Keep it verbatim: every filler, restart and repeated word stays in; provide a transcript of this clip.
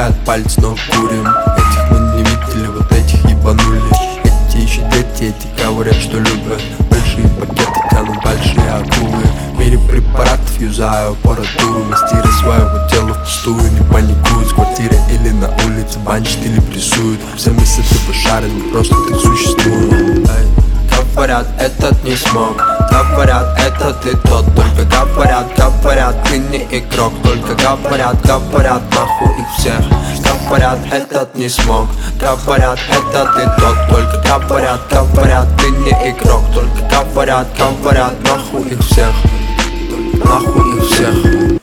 загибает палец, но курим. Этих мы не видели, вот этих ебанули. Эти еще дети, эти говорят, что любят. Большие пакеты тянут большие акулы. В мире препаратов юзаю аппаратуру. Мастера своего тела впустую не паникуют. С квартиры или на улице банчат или прессуют. Все мысли ты пошарены, просто ты существуешь. Говорят, этот не смог. Говорят, это ты тот. Только говорят, говорят, ты не игрок. Только говорят, говорят, нахуй их всех. Говорят, этот не смог. Говорят, это ты тот. Только говорят, говорят, ты не игрок. Только говорят, говорят, нахуй их всех. Нахуй их всех.